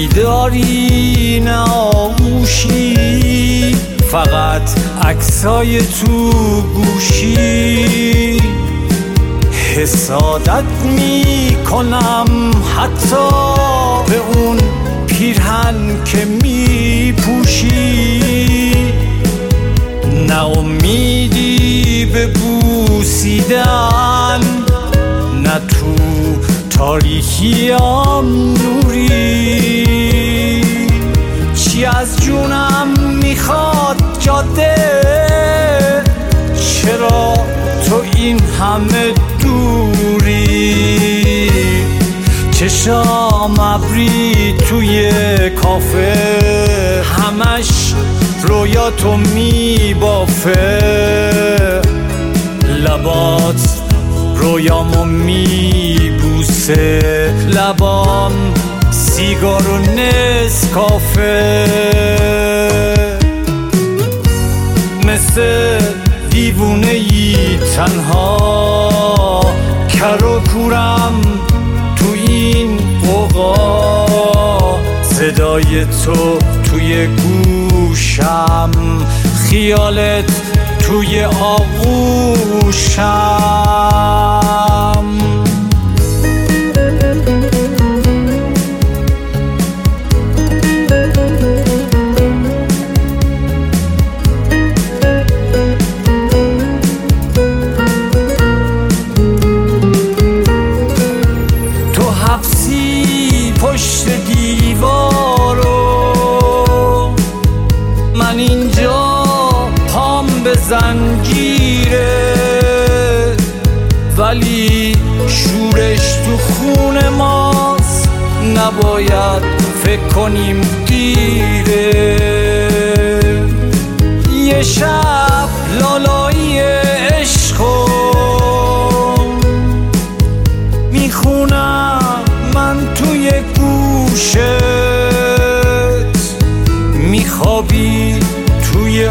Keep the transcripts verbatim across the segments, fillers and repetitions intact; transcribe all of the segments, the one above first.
بیداری نه آغوشی، فقط عکسای تو گوشی. حسادت می کنم حتی به اون پیرهن که می پوشی. نه امیدی به بوسیدن، نه تو تاریکیام نوری. چی از جونم میخواد جاده، چرا تو این همه دوری؟ چشام ابری توی کافه، همش رویا تو میبافه. لبات رویامو میبوسه، لبام سیگار و نسکافه. مثل دیوونه ای تنها کر و کورم تو این قوقا. صدای تو توی گوشم، خیالت توی آغوشم. تو حبسی پشت دیوارو، من اینجا پام به زنجیره. ولی شورش تو خون ماست، نباید فکر کنیم دیره. یه شب لالایی عشقو میخونم من توی گوشت، میخوابی توی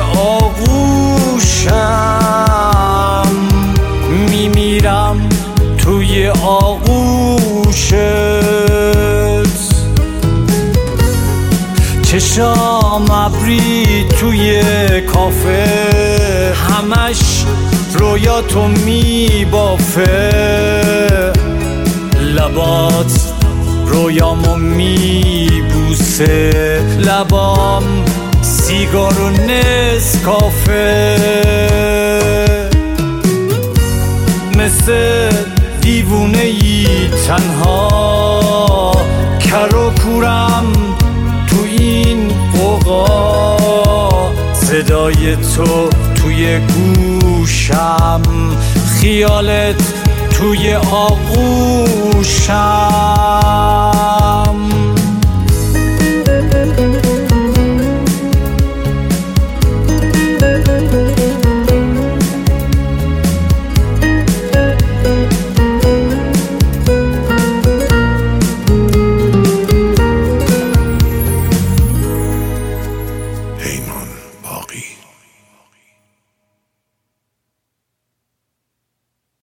آغوشم، میمیرم توی آغوشت. چشام ابری توی کافه، همش رویا تو میبافه. لبات رویامو میبوسه، لبام سیگار و نسکافه. مثل دیوونه ای تنها کر و کورم تو این قوقا. صدای تو توی گوشم، خیالت توی آغوشم.